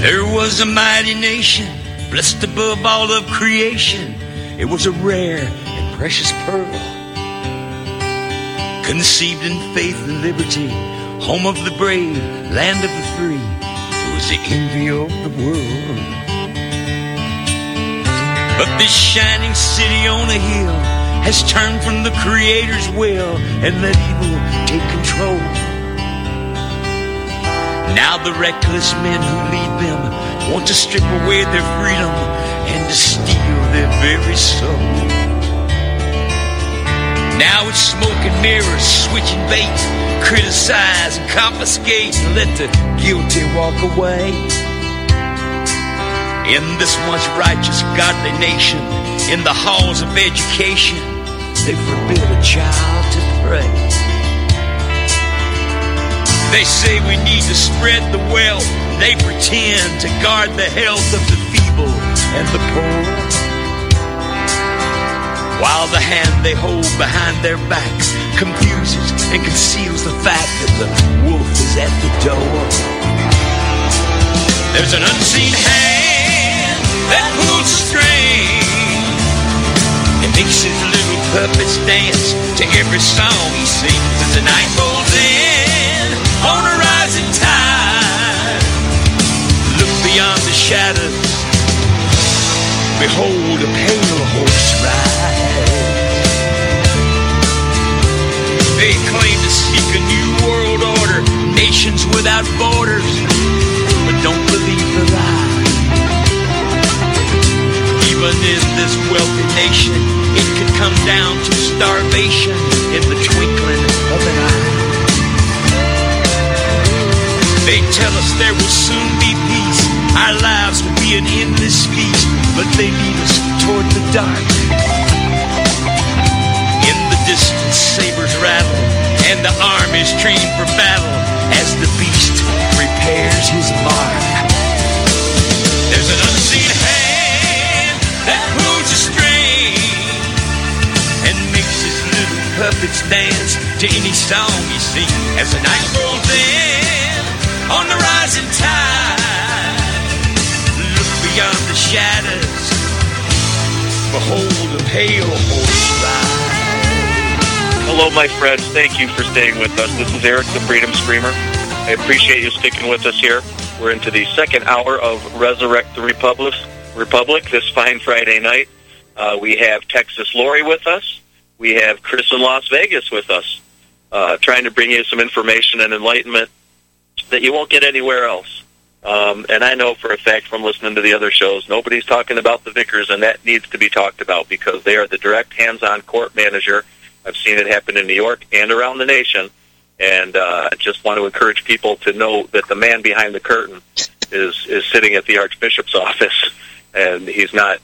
There was a mighty nation, blessed above all of creation. It was a rare and precious pearl, conceived in faith and liberty, home of the brave, land of the free. It was the envy of the world. But this shining city on a hill has turned from the Creator's will and let evil take control. Now the reckless men who lead them want to strip away their freedom and to steal their very soul. Now it's smoke and mirrors, switching bait, criticize and confiscate and let the guilty walk away. In this once righteous, godly nation, in the halls of education, they forbid a child to pray. They say we need to spread the wealth. They pretend to guard the health of the feeble and the poor, while the hand they hold behind their backs confuses and conceals the fact that the wolf is at the door. There's an unseen hand that pulls the string and makes his little puppets dance to every song he sings as the night rolls in on a rising tide. Look beyond the shadows, behold a pale horse ride. They claim to seek a new world order, nations without borders, but don't believe the lie. Even in this wealthy nation, it could come down to starvation in the twinkling of an eye. They tell us there will soon be peace, our lives will be an endless feast, but they lead us toward the dark. In the distance, sabers rattle, and the armies train for battle as the beast prepares his mark. There's an unseen hand that pulls a string and makes his little puppets dance to any song he sings as the night rolls in on the rising tide. Look beyond the shadows, behold a pale horse ride. Hello, my friends. Thank you for staying with us. This is Eric, the Freedom Screamer. I appreciate you sticking with us here. We're into the second hour of Resurrect the Republic this fine Friday night. We have Texas Lori with us. We have Chris in Las Vegas with us, trying to bring you some information and enlightenment that you won't get anywhere else. And I know for a fact from listening to the other shows, nobody's talking about the vicars, and that needs to be talked about because they are the direct hands-on court manager. I've seen it happen in New York and around the nation, and I just want to encourage people to know that the man behind the curtain is sitting at the Archbishop's office, and he's not,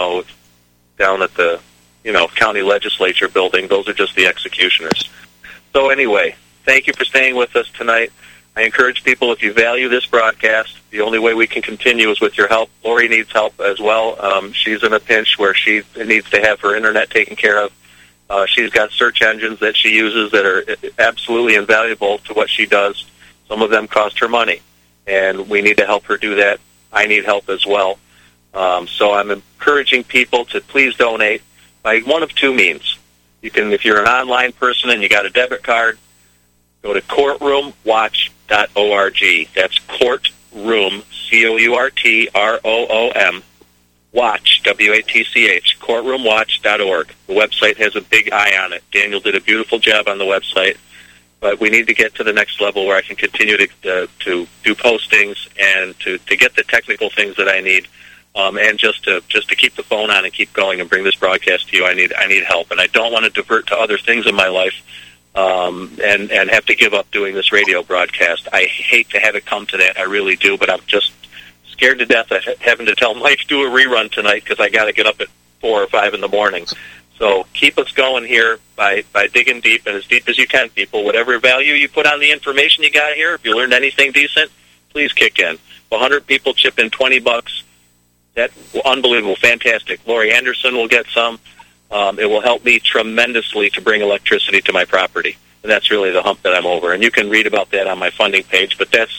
down at the, county legislature building. Those are just the executioners. So anyway, thank you for staying with us tonight. I encourage people, if you value this broadcast, the only way we can continue is with your help. Lori needs help as well. She's in a pinch where she needs to have her internet taken care of. She's got search engines that she uses that are absolutely invaluable to what she does. Some of them cost her money, and we need to help her do that. I need help as well. So I'm encouraging people to please donate by one of two means. You can, if you're an online person and you got a debit card, go to courtroomwatch.org. That's courtroom, COURTROOM, watch, WATCH, courtroomwatch.org. The website has a big eye on it. Daniel did a beautiful job on the website, but we need to get to the next level where I can continue to do postings and to get the technical things that I need, and just to keep the phone on and keep going and bring this broadcast to you. I need help, and I don't want to divert to other things in my life. And have to give up doing this radio broadcast. I hate to have it come to that. I really do, but I'm just scared to death of having to tell Mike do a rerun tonight because I got to get up at 4 or 5 in the morning. So keep us going here by digging deep, and as deep as you can, people. Whatever value you put on the information you got here, if you learned anything decent, please kick in. 100 people chip in $20. That's unbelievable, fantastic. Lori Anderson will get some. It will help me tremendously to bring electricity to my property. And that's really the hump that I'm over. And you can read about that on my funding page. But if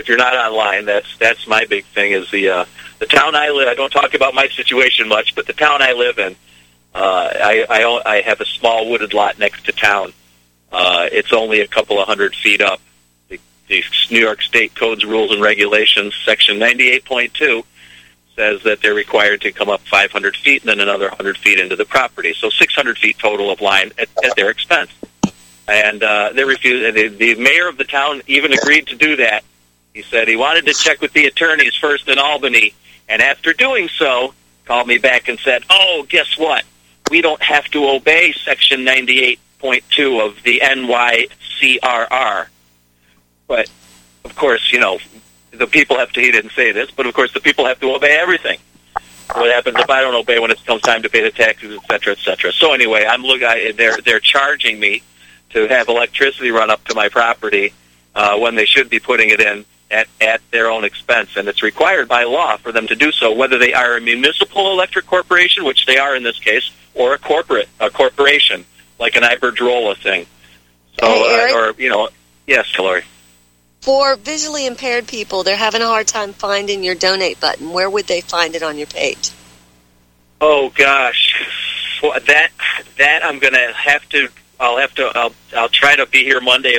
if you're not online, that's my big thing. Is the town I live. I don't talk about my situation much, but the town I live in, I have a small wooded lot next to town. It's only a couple of 100 feet up. The New York State Codes, Rules, and Regulations, Section 98.2, says that they're required to come up 500 feet and then another 100 feet into the property. So 600 feet total of line at their expense. And they refused. The mayor of the town even agreed to do that. He said he wanted to check with the attorneys first in Albany, and after doing so, called me back and said, "Oh, guess what? We don't have to obey Section 98.2 of the NYCRR." But, of course, the people have to, he didn't say this, but, of course, the people have to obey everything. What happens if I don't obey when it comes time to pay the taxes, et cetera, et cetera? So, anyway, they're charging me to have electricity run up to my property when they should be putting it in at their own expense, and it's required by law for them to do so, whether they are a municipal electric corporation, which they are in this case, or a corporation, like an Iberdrola thing. So, hey, Eric, yes, Lori. For visually impaired people, they're having a hard time finding your donate button. Where would they find it on your page? Oh gosh, that I'm going to have to. I'll try to be here Monday.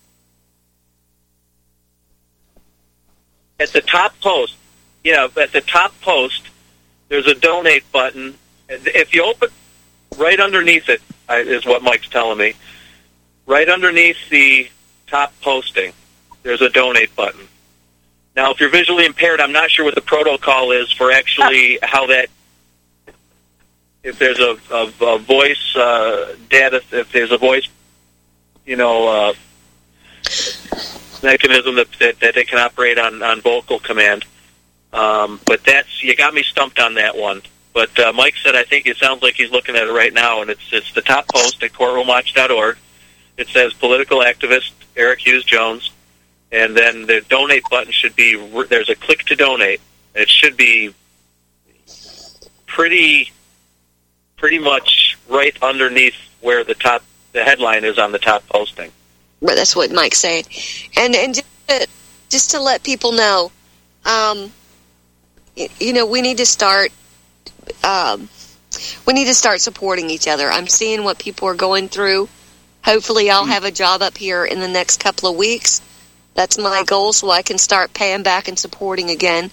At the top post, there's a donate button. If you open right underneath it, is what Mike's telling me. Right underneath the top posting, there's a donate button. Now, if you're visually impaired, I'm not sure what the protocol is for actually how that. If there's a voice data, if there's a voice, mechanism that they can operate on vocal command. But you got me stumped on that one. But Mike said, I think it sounds like he's looking at it right now, and it's the top post at courtroomwatch.org. It says political activist Eric Hughes Jones, and then the donate button should be, there's a click to donate. It should be pretty much right underneath where the headline is on the top posting. But that's what Mike's saying. And just to let people know, we need to start supporting each other. I'm seeing what people are going through. Hopefully I'll have a job up here in the next couple of weeks. That's my goal, so I can start paying back and supporting again.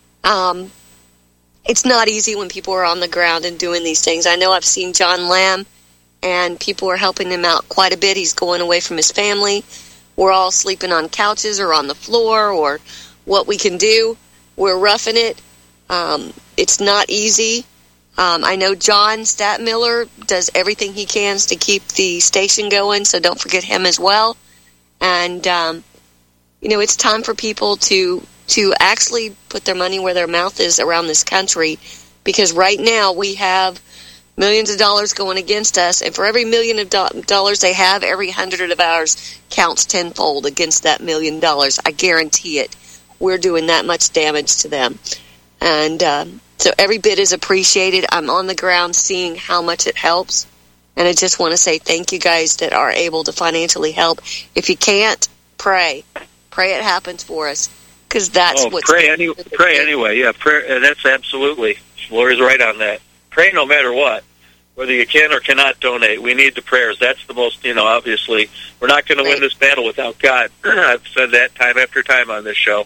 It's not easy when people are on the ground and doing these things. I know I've seen John Lamb, and people are helping him out quite a bit. He's going away from his family. We're all sleeping on couches or on the floor, or what we can do. We're roughing it. It's not easy. I know John Statmiller does everything he can to keep the station going, so don't forget him as well. And, it's time for people to actually put their money where their mouth is around this country, because right now we have millions of dollars going against us, and for every $1 million dollars they have, every 100 of ours counts tenfold against that $1 million. I guarantee it. We're doing that much damage to them. And so every bit is appreciated. I'm on the ground seeing how much it helps, and I just want to say thank you guys that are able to financially help. If you can't, pray. Pray it happens for us, because that's what's... Pray anyway. Yeah, prayer. That's absolutely. Lori's right on that. Pray no matter what. Whether you can or cannot donate, we need the prayers. That's the most, obviously. We're not going to win this battle without God. I've said that time after time on this show.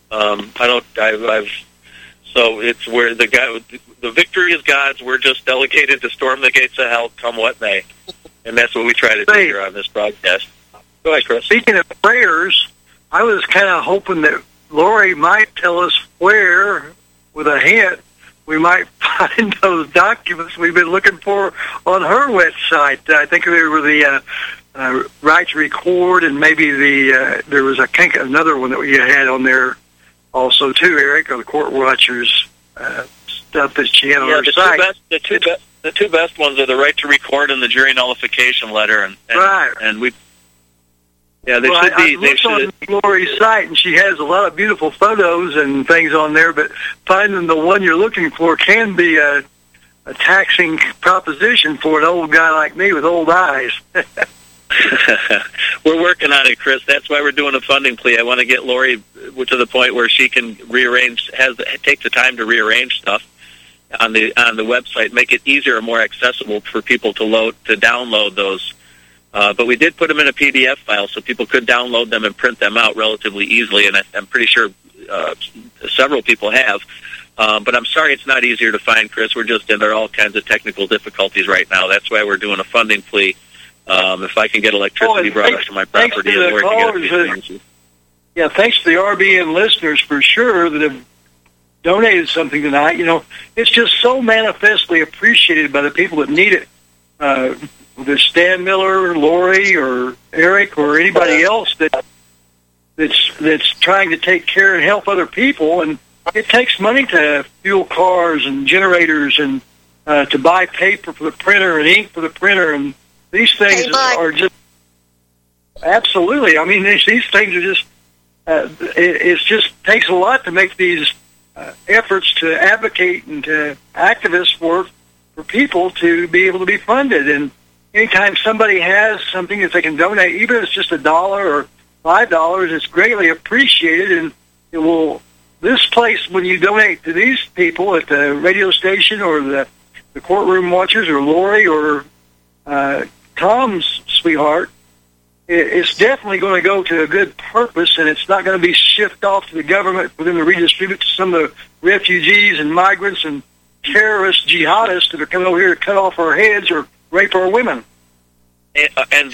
So it's where the victory is God's. We're just delegated to storm the gates of hell, come what may. And that's what we try to do here on this broadcast. Go ahead, Chris. Speaking of prayers, I was kind of hoping that Lori might tell us where, with a hint, we might find those documents we've been looking for on her website. I think they were the right to record, and maybe there was another one that we had on there also too, Eric, on the Court Watchers stuff that she had on her site. The two best ones are the right to record and the jury nullification letter, right. And we. Yeah, they well, should be. I looked on Lori's site, and she has a lot of beautiful photos and things on there, but finding the one you're looking for can be a taxing proposition for an old guy like me with old eyes. We're working on it, Chris. That's why we're doing a funding plea. I want to get Lori to the point where she can take the time to rearrange stuff on the website, make it easier and more accessible for people to download those. But we did put them in a PDF file so people could download them and print them out relatively easily, and I'm pretty sure several people have. But I'm sorry it's not easier to find, Chris. We're just there are all kinds of technical difficulties right now. That's why we're doing a funding plea. If I can get electricity brought up to my property, yeah, thanks to the RBN listeners for sure that have donated something tonight. You know, it's just so manifestly appreciated by the people that need it. Whether it's Stan Miller, Lori, or Eric, or anybody else that's trying to take care and help other people, and it takes money to fuel cars and generators and to buy paper for the printer and ink for the printer, and these things are just absolutely. I mean, these things are just. It just takes a lot to make these efforts to advocate and to activists work for people to be able to be funded. And anytime somebody has something that they can donate, even if it's just $1 or $5, it's greatly appreciated. And it will. This place, when you donate to these people at the radio station or the courtroom watchers or Lori or Tom's sweetheart, it's definitely going to go to a good purpose, and it's not going to be shipped off to the government for them to redistribute to some of the refugees and migrants and terrorist jihadists that are coming over here to cut off our heads or rape our women. And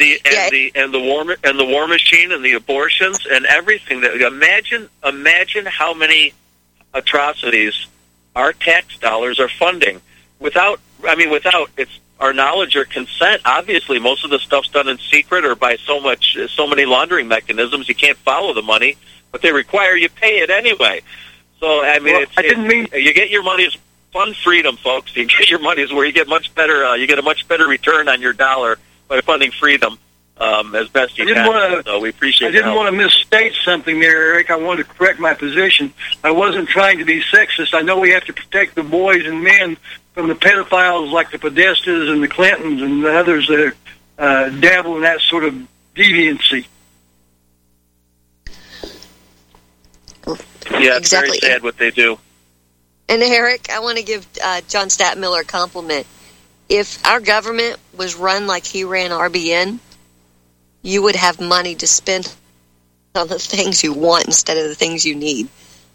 the war machine and the abortions and everything. That imagine how many atrocities our tax dollars are funding without it's our knowledge or consent. Obviously, most of the stuff's done in secret or by so many laundering mechanisms. You can't follow the money, but they require you pay it anyway. So I mean, you get your money's fund freedom, folks. You get your money's where you get much better. You get a much better return on your dollar by funding freedom as best you can. So we appreciate. I didn't want to misstate something there, Eric. I wanted to correct my position. I wasn't trying to be sexist. I know we have to protect the boys and men from the pedophiles like the Podestas and the Clintons and the others that dabble in that sort of deviancy. Yeah, it's very sad what they do. And Eric, I want to give John Stadtmiller a compliment. If our government was run like he ran RBN, you would have money to spend on the things you want instead of the things you need.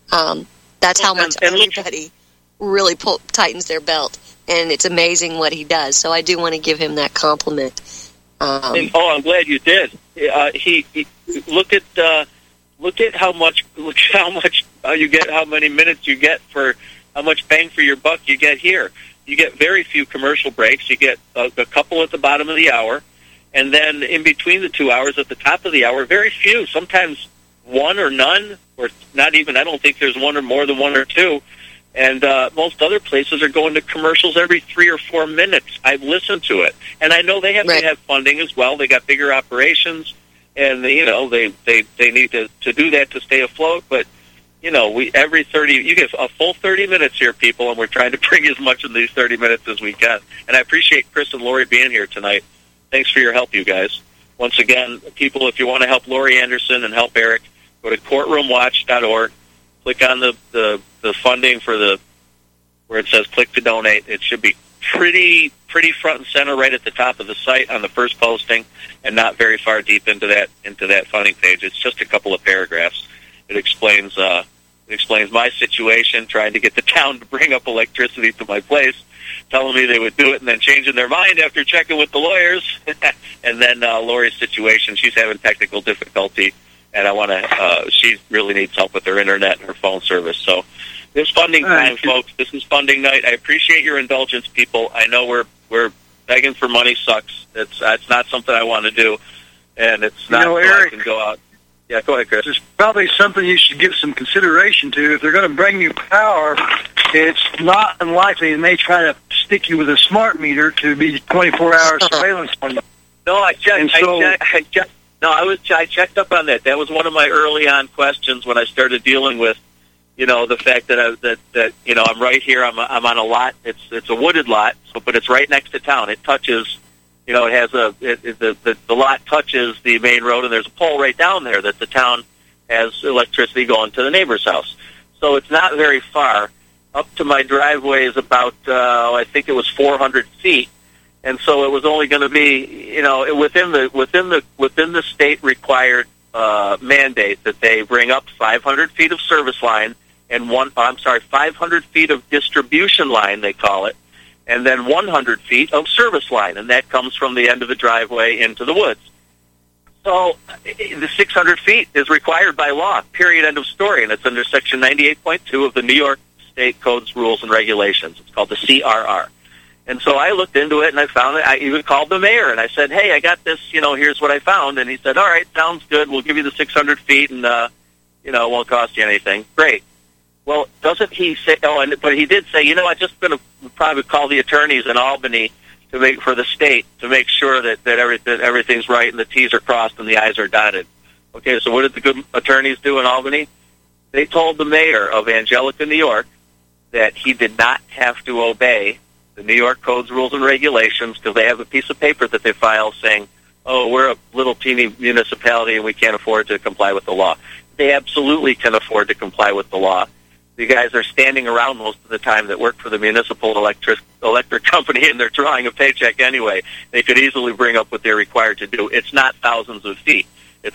That's how much everybody really tightens their belt, and it's amazing what he does. So I do want to give him that compliment. I'm glad you did. He look at how much you get, how many minutes you get for how much bang for your buck you get here. You get very few commercial breaks. You get a couple at the bottom of the hour, and then in between the 2 hours at the top of the hour, very few. Sometimes one or none, or not even. I don't think there's one or more than one or two. And most other places are going to commercials every 3 or 4 minutes. I've listened to it, and I know they have to have funding as well. They got bigger operations, and they need to do that to stay afloat. But every 30, you get a full 30 minutes here, people, and we're trying to bring as much in these 30 minutes as we can. And I appreciate Chris and Lori being here tonight. Thanks for your help, you guys. Once again, people, if you want to help Lori Anderson and help Eric, go to courtroomwatch.org. Click on the funding for where it says click to donate. It should be pretty front and center right at the top of the site on the first posting, and not very far deep into that funding page. It's just a couple of paragraphs. It explains my situation, trying to get the town to bring up electricity to my place, telling me they would do it, and then changing their mind after checking with the lawyers. And then Lori's situation, she's having technical difficulty. And she really needs help with her internet and her phone service. So this funding time, folks. This is funding night. I appreciate your indulgence, people. I know we're begging for money sucks. It's not something I want to do, and it's not so Eric, I can go out. Yeah, go ahead, Chris. It's probably something you should give some consideration to. If they're going to bring you power, it's not unlikely they may try to stick you with a smart meter to be 24-hour surveillance on you. No, I checked. I checked up on that. That was one of my early on questions when I started dealing with, the fact that I'm right here. I'm on a lot. It's a wooded lot, but it's right next to town. It touches, it has the lot touches the main road, and there's a pole right down there that the town has electricity going to the neighbor's house. So it's not very far. Up to my driveway is about, I think it was 400 feet. And so it was only going to be, within the state required mandate that they bring up 500 feet of service line and 500 feet of distribution line, they call it, and then 100 feet of service line, and that comes from the end of the driveway into the woods. So the 600 feet is required by law, period, end of story, and it's under Section 98.2 of the New York State Codes, Rules, and Regulations. It's called the CRR. And so I looked into it, and I found it. I even called the mayor, and I said, hey, I got this, here's what I found. And he said, all right, sounds good. We'll give you the 600 feet, and, it won't cost you anything. Great. Well, doesn't he say, but he did say, I'm just going to probably call the attorneys in Albany for the state to make sure that everything's right and the T's are crossed and the I's are dotted. Okay, so what did the good attorneys do in Albany? They told the mayor of Angelica, New York, that he did not have to obey the New York Codes, Rules, and Regulations because they have a piece of paper that they file saying, oh, we're a little teeny municipality and we can't afford to comply with the law. They absolutely can afford to comply with the law. The guys are standing around most of the time that work for the municipal electric company, and they're drawing a paycheck anyway. They could easily bring up what they're required to do. It's not thousands of feet. It's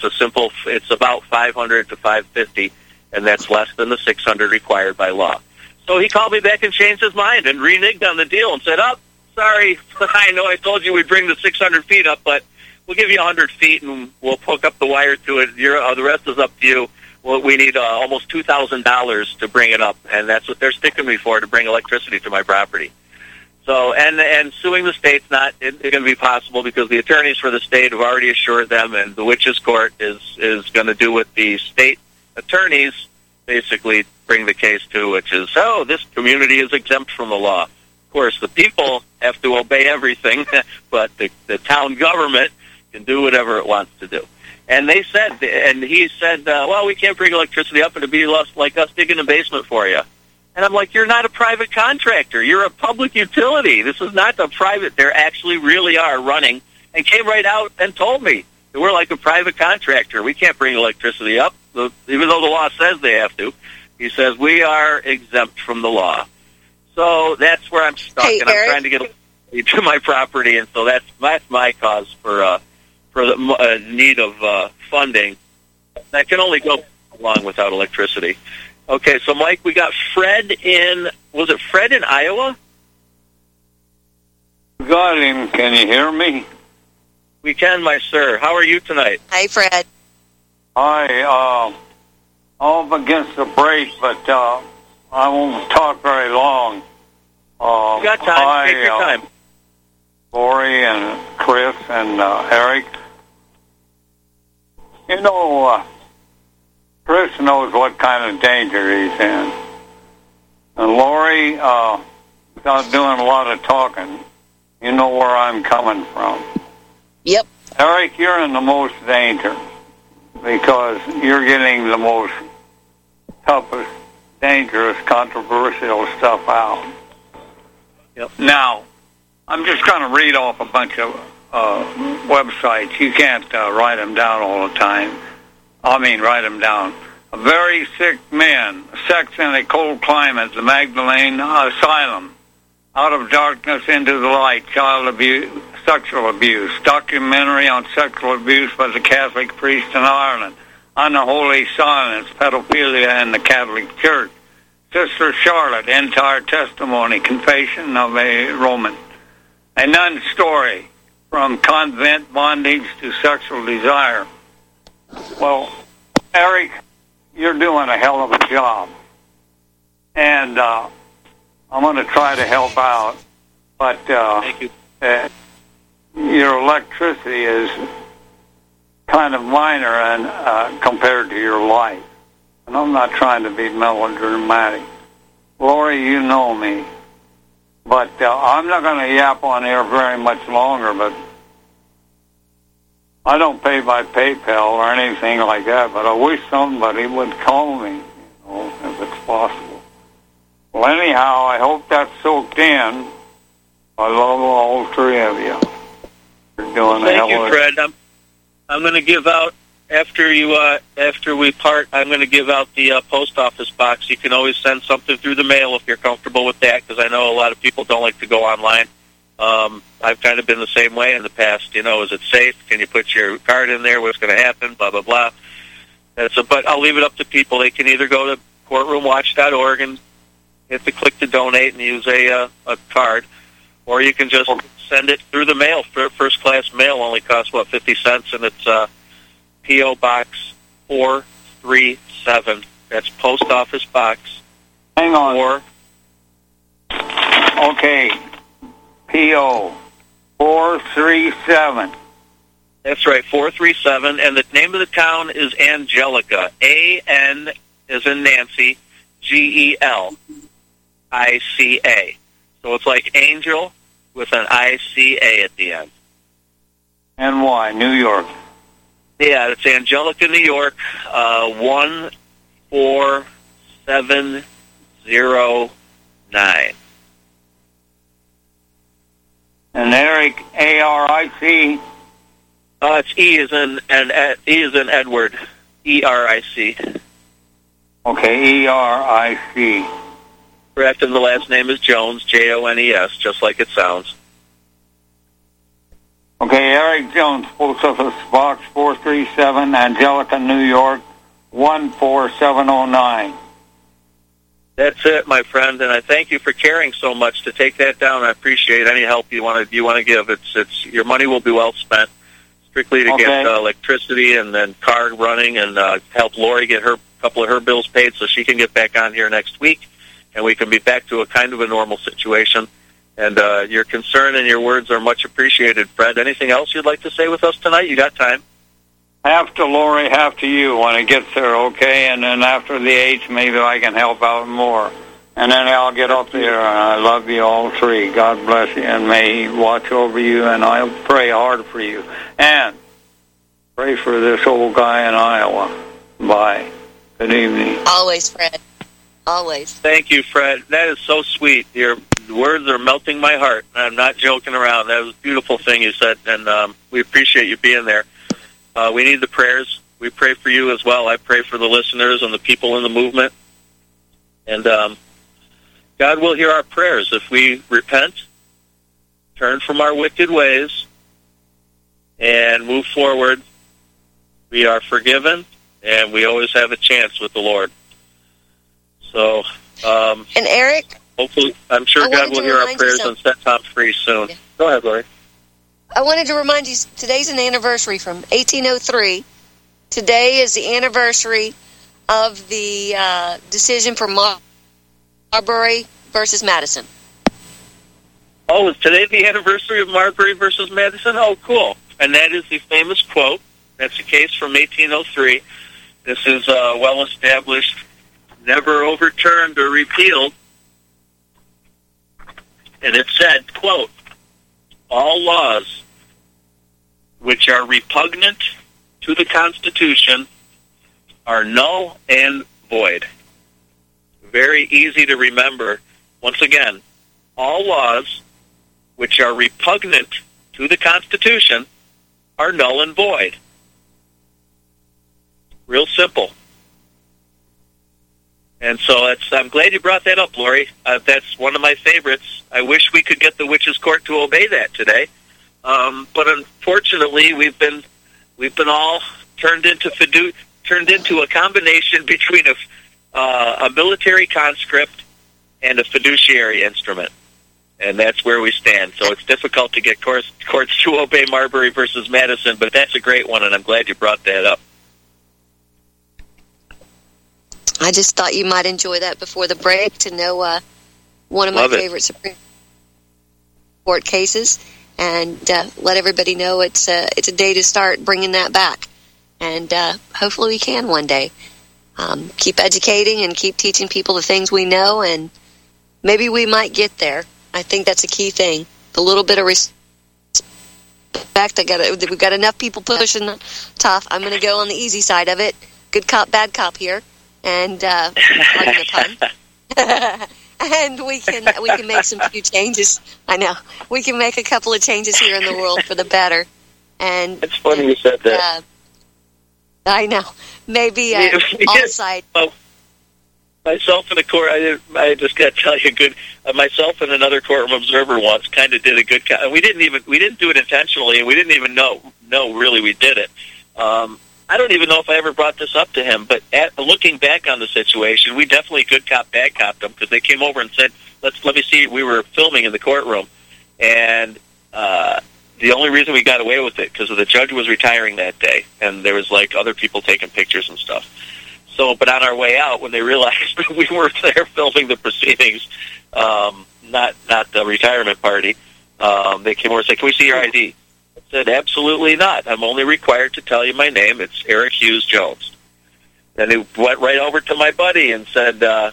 about 500 to 550, and that's less than the 600 required by law. So he called me back and changed his mind and reneged on the deal and said, oh, sorry, I know I told you we'd bring the 600 feet up, but we'll give you 100 feet and we'll hook up the wire to it. The rest is up to you. Well, we need almost $2,000 to bring it up, and that's what they're sticking me for, to bring electricity to my property. So, and suing the state's not going to be possible because the attorneys for the state have already assured them, and the witches' court is going to do what the state attorneys basically bring the case to, which is, this community is exempt from the law. Of course, the people have to obey everything, but the town government can do whatever it wants to do. And he said, well, we can't bring electricity up, and it'd be like us digging a basement for you. And I'm like, you're not a private contractor. You're a public utility. This is not a private. They actually really are running, and came right out and told me that we're like a private contractor. We can't bring electricity up, even though the law says they have to. He says, we are exempt from the law. So that's where I'm stuck, and I'm trying to get to my property, and so that's my cause for the need of funding. That can only go along without electricity. Okay, so Mike, we got Fred in Iowa? Got him. Can you hear me? We can, my sir. How are you tonight? Hi, Fred. Hi. I'm up against the break, but I won't talk very long. You got time. Take your time. Lori and Chris and Eric. Chris knows what kind of danger he's in. And Lori, without doing a lot of talking, you know where I'm coming from. Yep. Eric, you're in the most danger because you're getting the most toughest, dangerous, controversial stuff out. Yep. Now, I'm just going to read off a bunch of websites. You can't write them down all the time. Write them down. A very sick man, sex in a cold climate, the Magdalene Asylum. Out of darkness into the light, child abuse, sexual abuse. Documentary on sexual abuse by the Catholic priest in Ireland. Unholy silence, pedophilia in the Catholic Church. Sister Charlotte, entire testimony, confession of a Roman. A nun's story, from convent bondage to sexual desire. Well, Eric, you're doing a hell of a job. And I'm going to try to help out. But Thank you. Your electricity is kind of minor and compared to your life. And I'm not trying to be melodramatic. Lori, you know me. But I'm not going to yap on air very much longer, but I don't pay by PayPal or anything like that, but I wish somebody would call me, if it's possible. Well, anyhow, I hope that's soaked in. I love all three of you. You're doing Thank you, Fred. I'm going to give out after we part. I'm going to give out the post office box. You can always send something through the mail if you're comfortable with that, because I know a lot of people don't like to go online. I've kind of been the same way in the past. Is it safe? Can you put your card in there? What's going to happen? Blah blah blah. But I'll leave it up to people. They can either go to courtroomwatch.org and hit the click to donate and use a card, or you can just send it through the mail. First class mail only costs 50 cents, and it's P.O. Box 437. That's post office box. Hang on. Okay. P.O. 437. That's right, 437. And the name of the town is Angelica. A-N as in Nancy, G-E-L-I-C-A. So it's like angel with an I-C-A at the end. And why? New York. Yeah, it's Angelica, New York, 14709. And Eric, A-R-I-C. It's E as in Edward, E-R-I-C. Okay, E-R-I-C. Correct, and the last name is Jones, J-O-N-E-S, just like it sounds. Okay, Eric Jones, Post Office Box 437, Angelica, New York, 14709. That's it, my friend, and I thank you for caring so much to take that down. I appreciate any help you want to give. It's your money will be well spent, strictly to get electricity and then car running, and help Lori get a couple of her bills paid so she can get back on here next week, and we can be back to a kind of a normal situation. And your concern and your words are much appreciated, Fred. Anything else you'd like to say with us tonight? You got time. Half to Lori, half to you when it gets there, okay? And then after the 8th, maybe I can help out more. And then I'll get up there, and I love you all three. God bless you, and may He watch over you, and I'll pray hard for you. And pray for this old guy in Iowa. Bye. Good evening. Always, Fred. Always. Thank you, Fred. That is so sweet. Your words are melting my heart. I'm not joking around. That was a beautiful thing you said, and we appreciate you being there. We need the prayers. We pray for you as well. I pray for the listeners and the people in the movement. And God will hear our prayers if we repent, turn from our wicked ways, and move forward. We are forgiven, and we always have a chance with the Lord. So, and Eric, hopefully, I'm sure God will hear our prayers and set Tom free soon. Yeah. Go ahead, Lori. I wanted to remind you, today's an anniversary from 1803. Today is the anniversary of the decision for Marbury versus Madison. Oh, is today the anniversary of Marbury versus Madison? Oh, cool. And that is the famous quote. That's the case from 1803. This is well-established, never overturned or repealed. And it said, quote, all laws which are repugnant to the Constitution are null and void. Very easy to remember. Once again, all laws which are repugnant to the Constitution are null and void. Real simple. And so I'm glad you brought that up, Lori. That's one of my favorites. I wish we could get the Witches' Court to obey that today. But unfortunately, we've been all turned into a combination between a military conscript and a fiduciary instrument, and that's where we stand. So it's difficult to get courts to obey Marbury versus Madison, but that's a great one, and I'm glad you brought that up. I just thought you might enjoy that before the break to know one of my favorite Supreme Court cases, and let everybody know it's a day to start bringing that back. And hopefully we can one day. Keep educating and keep teaching people the things we know, and maybe we might get there. I think that's a key thing. A little bit of respect. We've got enough people pushing tough. I'm going to go on the easy side of it. Good cop, bad cop here. And pardon the pun. and we can make some few changes. I know we can make a couple of changes here in the world for the better. And it's funny you said that. I know. Maybe offside. Myself in the court, I just got to tell you, myself and another courtroom observer once kind of did a good. We didn't do it intentionally, and we didn't even know really we did it. I don't even know if I ever brought this up to him, but looking back on the situation, we definitely good cop, bad copped them, because they came over and said, let me see, we were filming in the courtroom, and the only reason we got away with it, because the judge was retiring that day, and there was like other people taking pictures and stuff. So, but on our way out, when they realized we were there filming the proceedings, not the retirement party, they came over and said, "Can we see your ID?" I said, "Absolutely not. I'm only required to tell you my name. It's Eric Hughes Jones." And he went right over to my buddy and said, "Can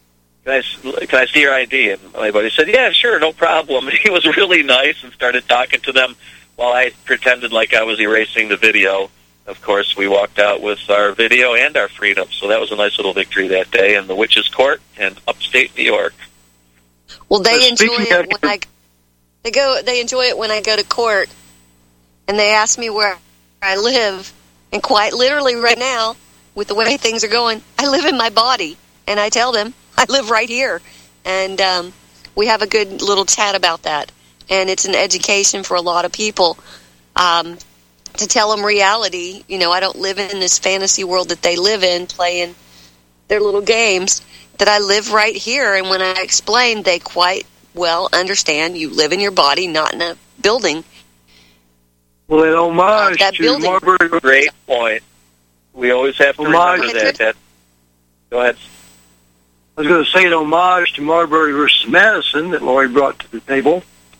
I see your ID?" And my buddy said, "Yeah, sure, no problem." And he was really nice and started talking to them while I pretended like I was erasing the video. Of course, we walked out with our video and our freedom, so that was a nice little victory that day in the Witches Court in upstate New York. Well, they enjoy it when They enjoy it when I go to court, and they ask me where I live, and quite literally right now, with the way things are going, I live in my body, and I tell them I live right here, and we have a good little chat about that, and it's an education for a lot of people. To tell them reality, I don't live in this fantasy world that they live in, playing their little games, that I live right here. And when I explain, they quite well understand you live in your body, not in a building. Well, an homage to Marbury. Great point. We always have to remember that. Go ahead. I was going to say an homage to Marbury versus Madison that Lori brought to the table.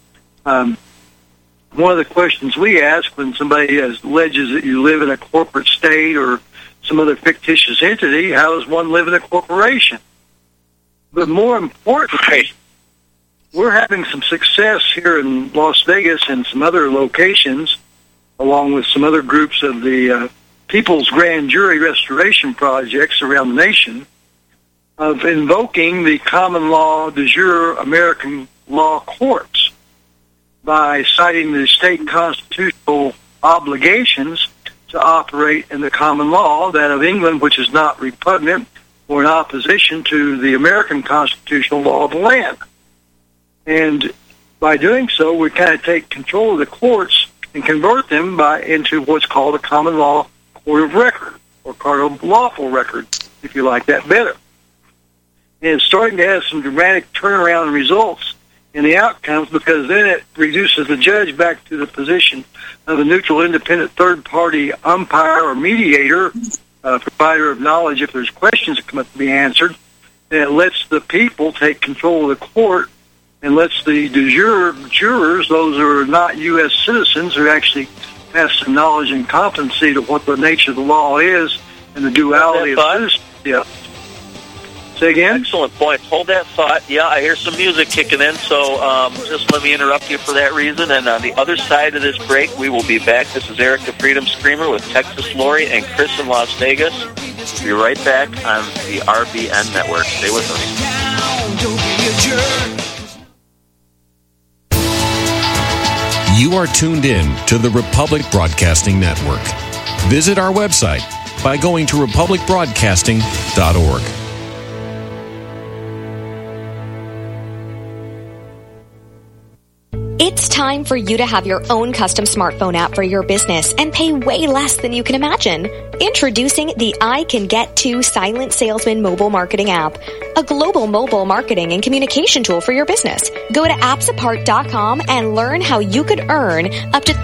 One of the questions we ask when somebody alleges that you live in a corporate state or some other fictitious entity, how does one live in a corporation? But more importantly, we're having some success here in Las Vegas and some other locations, along with some other groups of the People's Grand Jury Restoration projects around the nation, of invoking the common law de jure American law courts by citing the state constitutional obligations to operate in the common law, that of England, which is not repugnant or in opposition to the American constitutional law of the land. And by doing so, we kind of take control of the courts and convert them into what's called a common law court of record, or court of lawful record, if you like that better. And it's starting to have some dramatic turnaround results in the outcomes, because then it reduces the judge back to the position of a neutral, independent, third-party umpire or mediator, provider of knowledge if there's questions that come up to be answered, and it lets the people take control of the court and lets the de jure jurors, those who are not U.S. citizens, who actually have some knowledge and competency to what the nature of the law is and the duality of citizenship. Yeah. Say again? Excellent point. Hold that thought. Yeah, I hear some music kicking in, so just let me interrupt you for that reason. And on the other side of this break, we will be back. This is Eric the Freedom Screamer with Texas Lori and Chris in Las Vegas. We'll be right back on the RBN Network. Stay with us. You are tuned in to the Republic Broadcasting Network. Visit our website by going to republicbroadcasting.org. It's time for you to have your own custom smartphone app for your business and pay way less than you can imagine. Introducing the I Can Get To Silent Salesman mobile marketing app, a global mobile marketing and communication tool for your business. Go to appsapart.com and learn how you could earn up to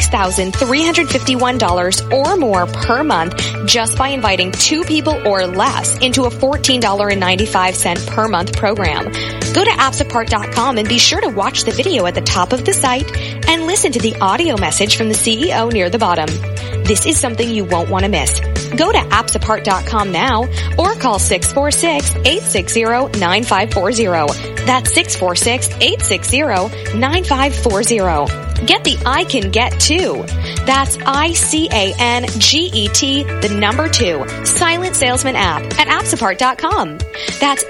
$36,351 or more per month just by inviting 2 people or less into a $14.95 per month program. Go to appsapart.com and be sure to watch the video at the top of the site and listen to the audio message from the CEO near the bottom. This is something you won't want to miss. Go to appsapart.com now or call 646-860-9540. That's 646-860-9540. Get the I Can Get 2. That's ICANGET, the number 2, silent salesman app at appsapart.com. That's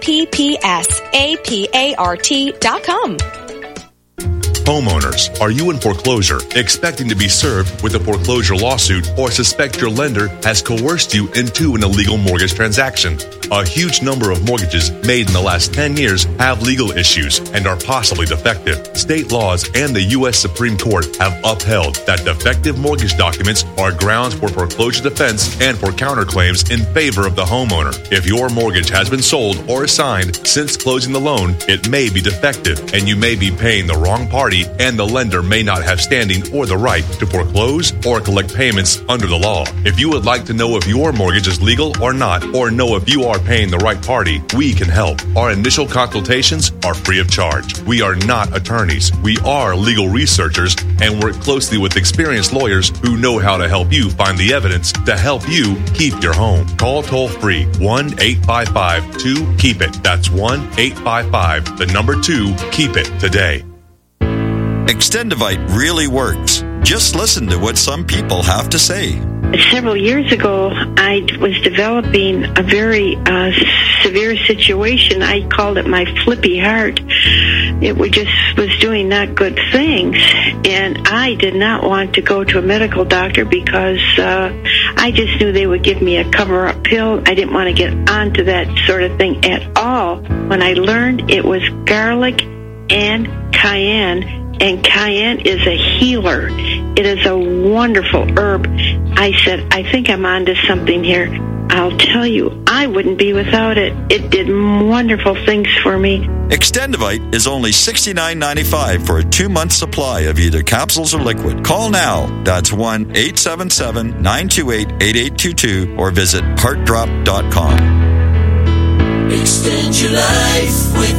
APPSAPART.com. Homeowners, are you in foreclosure, expecting to be served with a foreclosure lawsuit, or suspect your lender has coerced you into an illegal mortgage transaction? A huge number of mortgages made in the last 10 years have legal issues and are possibly defective. State laws and the U.S. Supreme Court have upheld that defective mortgage documents are grounds for foreclosure defense and for counterclaims in favor of the homeowner. If your mortgage has been sold or assigned since closing the loan, it may be defective, and you may be paying the wrong party, and the lender may not have standing or the right to foreclose or collect payments under the law. If you would like to know if your mortgage is legal or not, or know if you are paying the right party, we can help. Our initial consultations are free of charge. We are not attorneys. We are legal researchers and work closely with experienced lawyers who know how to help you find the evidence to help you keep your home. Call toll-free 1-855-2-KEEP-IT. That's 1-855, the number 2, keep it today. Extendivite really works. Just listen to what some people have to say. Several years ago, I was developing a very severe situation. I called it my flippy heart. It was doing not good things, and I did not want to go to a medical doctor because I just knew they would give me a cover-up pill. I didn't want to get onto that sort of thing at all. When I learned it was garlic and cayenne, and cayenne is a healer. It is a wonderful herb. I said, I think I'm onto something here. I'll tell you, I wouldn't be without it. It did wonderful things for me. Extendivite is only $69.95 for a 2-month supply of either capsules or liquid. Call now. That's 1-877-928-8822 or visit partdrop.com. Extend your life with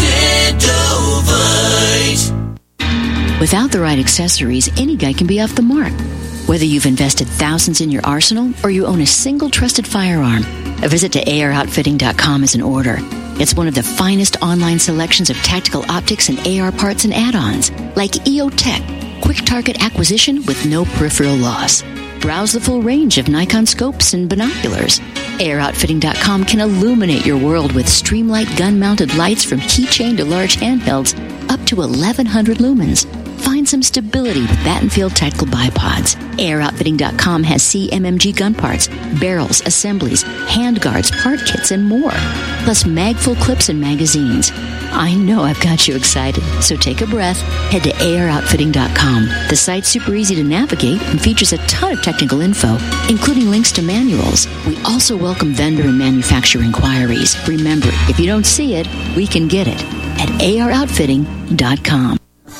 Extendivite. Without the right accessories, any guy can be off the mark. Whether you've invested thousands in your arsenal or you own a single trusted firearm, a visit to AROutfitting.com is in order. It's one of the finest online selections of tactical optics and AR parts and add-ons, like EOTech, quick target acquisition with no peripheral loss. Browse the full range of Nikon scopes and binoculars. AROutfitting.com can illuminate your world with Streamlight gun-mounted lights from keychain to large handhelds up to 1,100 lumens. Find some stability with Battenfield Tactical Bipods. AROutfitting.com has CMMG gun parts, barrels, assemblies, handguards, part kits, and more. Plus mag-full clips and magazines. I know I've got you excited, so take a breath. Head to AROutfitting.com. The site's super easy to navigate and features a ton of technical info, including links to manuals. We also welcome vendor and manufacturer inquiries. Remember, if you don't see it, we can get it at AROutfitting.com.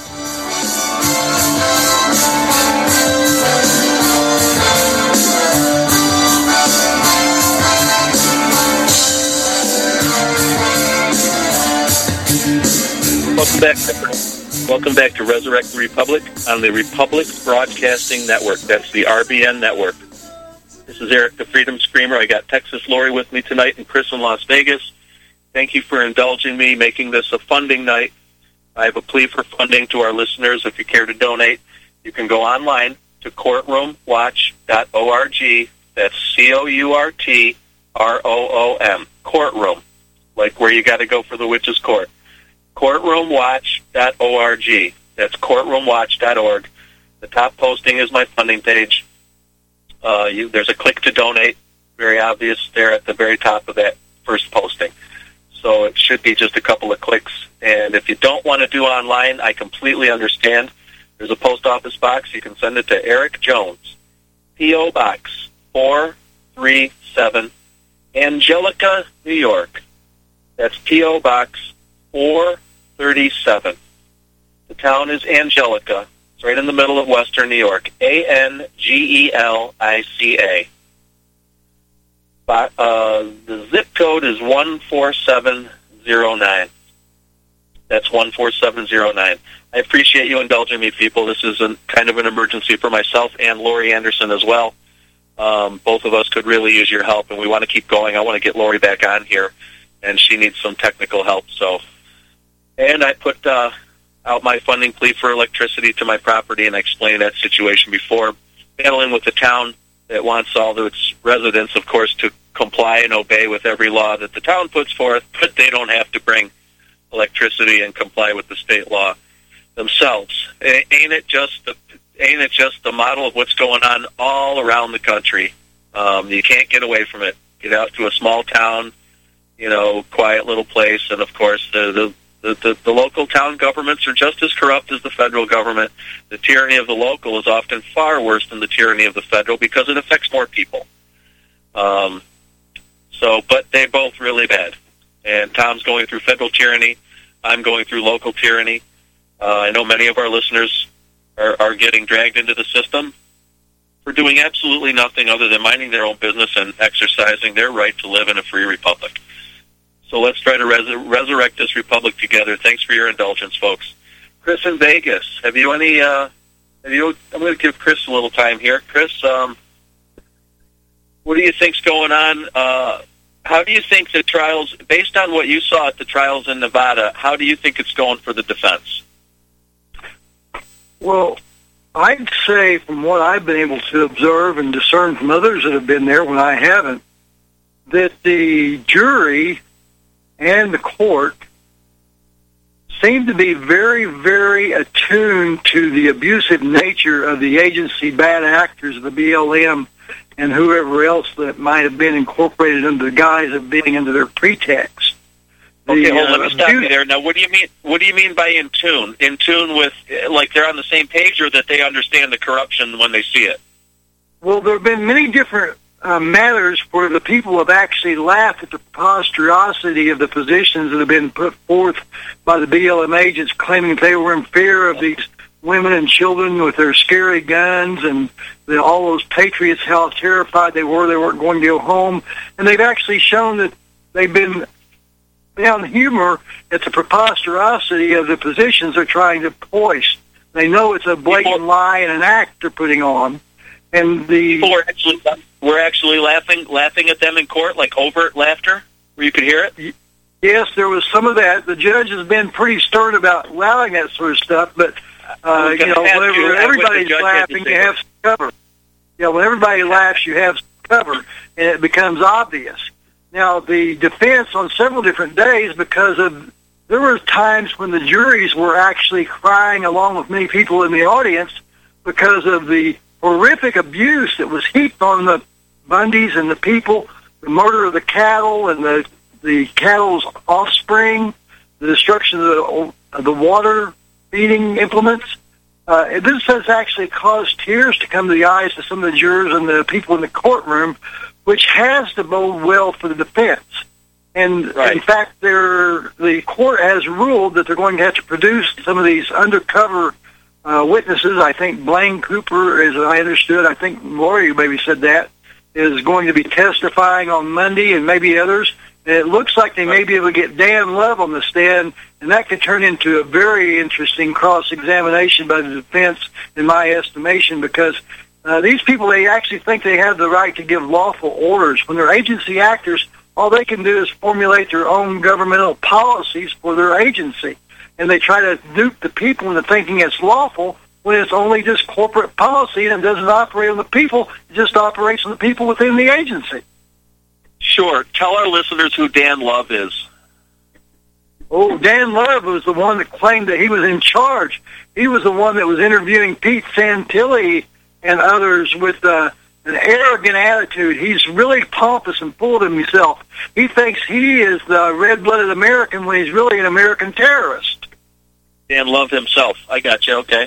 Welcome back to Resurrect the Republic on the Republic Broadcasting Network. That's the RBN network. This is Eric the Freedom Screamer. I got Texas Lori with me tonight and Chris in Las Vegas. Thank you for indulging me, making this a funding night. I have a plea for funding to our listeners. If you care to donate, you can go online to courtroomwatch.org. That's COURTROOM. Courtroom, like where you got to go for the witch's court. Courtroomwatch.org. That's courtroomwatch.org. The top posting is my funding page. There's a click to donate, very obvious there at the very top of that first posting. So it should be just a couple of clicks. And if you don't want to do online, I completely understand. There's a post office box. You can send it to Eric Jones, P.O. Box 437, Angelica, New York. That's P.O. Box 437. The town is Angelica. It's right in the middle of Western New York. Angelica. The zip code is 14709. That's 14709. I appreciate you indulging me, people. This is kind of an emergency for myself and Lori Anderson as well. Both of us could really use your help, and we want to keep going. I want to get Lori back on here, and she needs some technical help. So, and I put out my funding plea for electricity to my property, and I explained that situation before, battling with the town that wants all of its residents, of course, to comply and obey with every law that the town puts forth, but they don't have to bring electricity and comply with the state law themselves. Ain't it just the model of what's going on all around the country? You can't get away from it. Get out to a small town, quiet little place, and of course the local town governments are just as corrupt as the federal government. The tyranny of the local is often far worse than the tyranny of the federal because it affects more people. But they're both really bad. And Tom's going through federal tyranny. I'm going through local tyranny. I know many of our listeners are getting dragged into the system for doing absolutely nothing other than minding their own business and exercising their right to live in a free republic. So let's try to resurrect this republic together. Thanks for your indulgence, folks. Chris in Vegas, I'm going to give Chris a little time here. Chris, what do you think's going on? How do you think the trials, based on what you saw at the trials in Nevada, how do you think it's going for the defense? Well, I'd say from what I've been able to observe and discern from others that have been there when I haven't, that the jury and the court seem to be very, very attuned to the abusive nature of the agency bad actors of the BLM and whoever else that might have been incorporated under the guise of being under their pretext. Okay, let me stop you there. Now, what do you mean? What do you mean by in tune? In tune with, like they're on the same page, or that they understand the corruption when they see it? Well, there have been many different matters where the people have actually laughed at the preposterosity of the positions that have been put forth by the BLM agents, claiming that they were in fear of these women and children with their scary guns, and all those patriots, how terrified they weren't going to go home. And they've actually shown that they've been found humor at the preposterosity of the positions they're trying to hoist. They know it's a blatant lie and an act they're putting on. And we're actually laughing at them in court, like overt laughter, where you could hear it? Yes, there was some of that. The judge has been pretty stern about allowing that sort of stuff, but whenever everybody's laughing, you have some cover. Yeah, when everybody laughs, you have some cover, and it becomes obvious. Now, the defense on several different days, there were times when the juries were actually crying along with many people in the audience because of the horrific abuse that was heaped on the Bundys and the people, the murder of the cattle and the cattle's offspring, the destruction of the water feeding implements. This has actually caused tears to come to the eyes of some of the jurors and the people in the courtroom, which has to bode well for the defense. And right. In fact, the court has ruled that they're going to have to produce some of these undercover witnesses. I think Blaine Cooper, as I understood, I think Lori maybe said that, is going to be testifying on Monday, and maybe others. And it looks like they may be able to get Dan Love on the stand, and that could turn into a very interesting cross-examination by the defense, in my estimation, because these people, they actually think they have the right to give lawful orders. When they're agency actors, all they can do is formulate their own governmental policies for their agency. And they try to dupe the people into thinking it's lawful when it's only just corporate policy and it doesn't operate on the people. It just operates on the people within the agency. Sure. Tell our listeners who Dan Love is. Oh, Dan Love was the one that claimed that he was in charge. He was the one that was interviewing Pete Santilli and others with an arrogant attitude. He's really pompous and full of himself. He thinks he is the red-blooded American when he's really an American terrorist. Dan Love himself. I got you. Okay.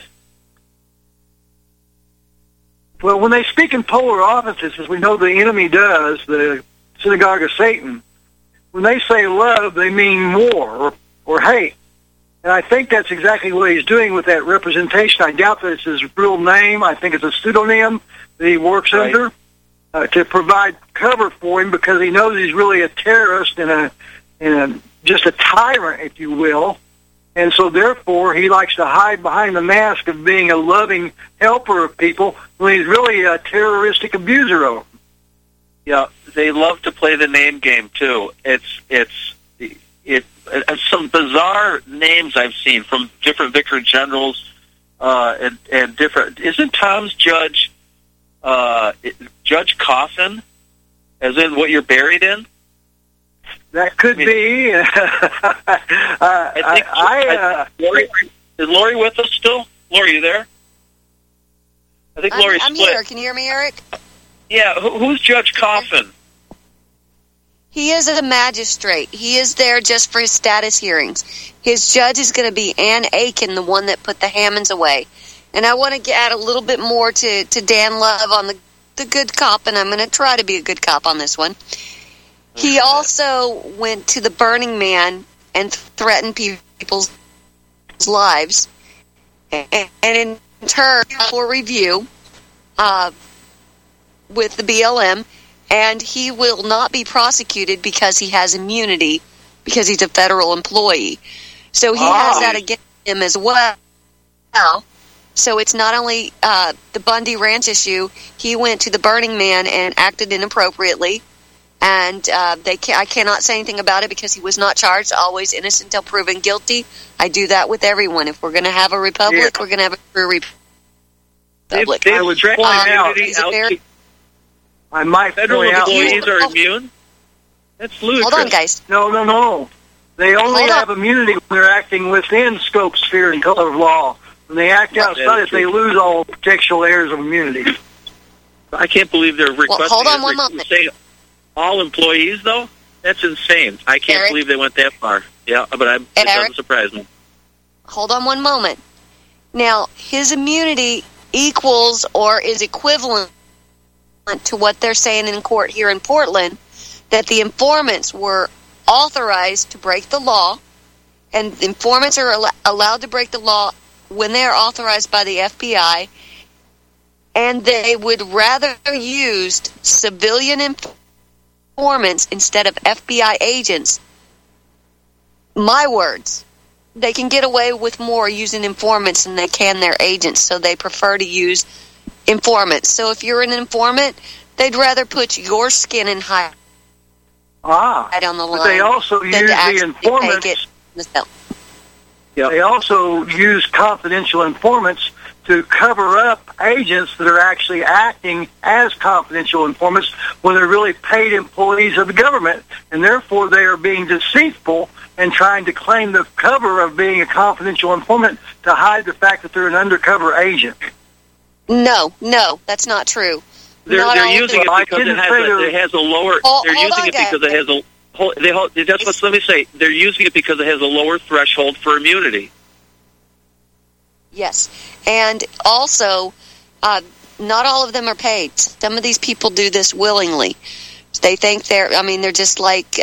Well, when they speak in polar opposites, as we know the enemy does, the synagogue of Satan, when they say love, they mean war or hate. And I think that's exactly what he's doing with that representation. I doubt that it's his real name. I think it's a pseudonym that he works under to provide cover for him, because he knows he's really a terrorist and just a tyrant, if you will. And so, therefore, he likes to hide behind the mask of being a loving helper of people when he's really a terroristic abuser of them. Yeah, they love to play the name game too. some bizarre names I've seen from different vicar generals and different. Isn't Tom's judge Judge Coffin, as in what you're buried in? That could be. Lori, is Lori with us still? Lori, you there? I think Lori's I'm split. here. Can you hear me, Eric? Yeah, who's Judge Coffin? He is a magistrate. He is there just for his status hearings. His judge is going to be Ann Aiken, the one that put the Hammonds away. And I want to add a little bit more to Dan Love on the good cop, and I'm going to try to be a good cop on this one. He also went to the Burning Man and threatened people's lives. And in turn, for review with the BLM, and he will not be prosecuted because he has immunity, because he's a federal employee. So he has that against him as well. So it's not only the Bundy Ranch issue. He went to the Burning Man and acted inappropriately, and I cannot say anything about it because he was not charged. Always innocent until proven guilty. I do that with everyone. If we're going to have a republic, we're going to have a true republic. I would point out, I might federal point out employees are immune. That's ludicrous. Hold on, guys. No. They only have immunity when they're acting within scope, sphere, and color of law. When they act outside it, they lose all potential layers of immunity. I can't believe they're requesting. Hold on one moment. Say all employees, though? That's insane. I can't believe they went that far. Yeah, but it doesn't surprise me. Hold on one moment. Now, his immunity equals or is equivalent to what they're saying in court here in Portland, that the informants were authorized to break the law, and the informants are allowed to break the law when they are authorized by the FBI, and they would rather use civilian informants instead of FBI agents. My words. They can get away with more using informants than they can their agents, so they prefer to use informants. So if you're an informant, they'd rather put your skin in hide on the line. But they also use the informants. They also use confidential informants to cover up agents that are actually acting as confidential informants when they're really paid employees of the government, and therefore they are being deceitful and trying to claim the cover of being a confidential informant to hide the fact that they're an undercover agent. No, that's not true. They're using it because it has a lower. They're using it because it has a. Let me say, they're using it because it has a lower threshold for immunity. Yes, and also, not all of them are paid. Some of these people do this willingly. They think they're just like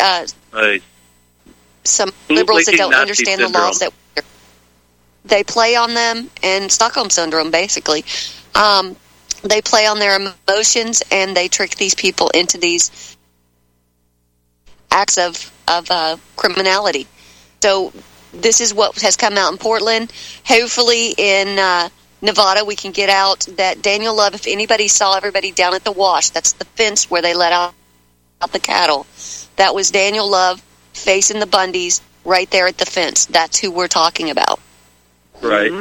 some liberals that don't understand the laws that they play on them, and Stockholm Syndrome, basically. They play on their emotions, and they trick these people into these acts of criminality. So this is what has come out in Portland. Hopefully in Nevada we can get out that Daniel Love, if anybody saw everybody down at the wash, that's the fence where they let out the cattle. That was Daniel Love facing the Bundys right there at the fence. That's who we're talking about. Right.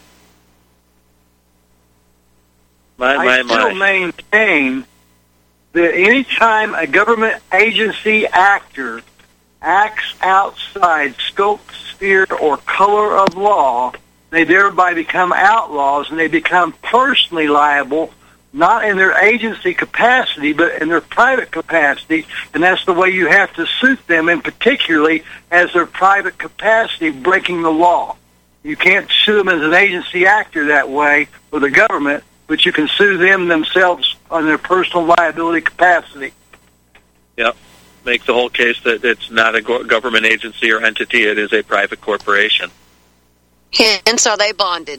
I still maintain that any time a government agency actor acts outside scope, sphere, or color of law, they thereby become outlaws, and they become personally liable, not in their agency capacity, but in their private capacity, and that's the way you have to suit them, and particularly as their private capacity breaking the law. You can't sue them as an agency actor that way for the government, but you can sue them themselves on their personal liability capacity. Yep. Make the whole case that it's not a government agency or entity, it is a private corporation. And so they bonded.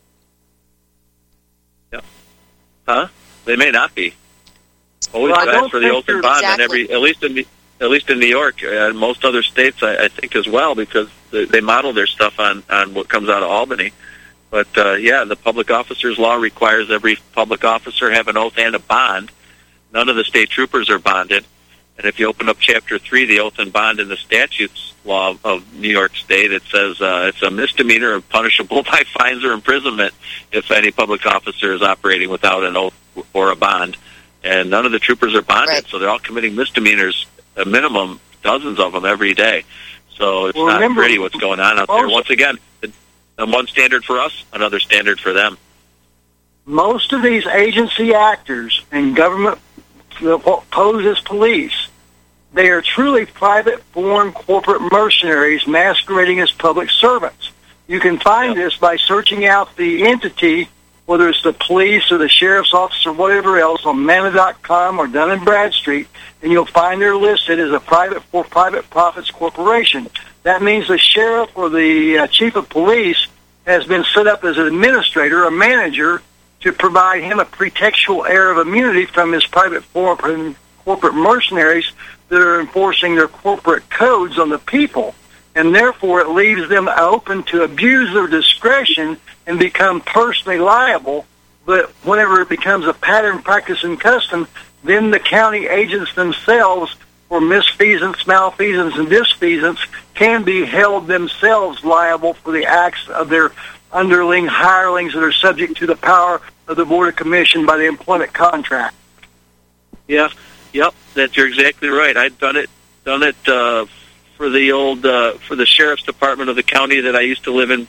Yep. Huh? They may not be. Always ask for the open bond, exactly. And at least in New York and most other states, I think as well, because they model their stuff on what comes out of Albany. But the public officers law requires every public officer have an oath and a bond. None of the state troopers are bonded. And if you open up Chapter 3, the oath and bond in the statutes, law of New York State. It says it's a misdemeanor and punishable by fines or imprisonment if any public officer is operating without an oath or a bond. And none of the troopers are bonded, Right. so they're all committing misdemeanors, a minimum, dozens of them every day. So it's not pretty what's going on out there. Once again, one standard for us, another standard for them. Most of these agency actors and government pose as police, they are truly private foreign corporate mercenaries masquerading as public servants. You can find this by searching out the entity, whether it's the police or the sheriff's office or whatever else, on Manna.com or Dun & Bradstreet, and you'll find they're listed as a private profits corporation. That means the sheriff or the chief of police has been set up as an administrator, a manager, to provide him a pretextual air of immunity from his private foreign corporate mercenaries that are enforcing their corporate codes on the people. And therefore, it leaves them open to abuse their discretion and become personally liable. But whenever it becomes a pattern, practice, and custom, then the county agents themselves, for misfeasance, malfeasance, and disfeasance, can be held themselves liable for the acts of their underling hirelings that are subject to the power of the Board of Commission by the employment contract. Yeah, yep, you're exactly right. I've done it for the old for the sheriff's department of the county that I used to live in.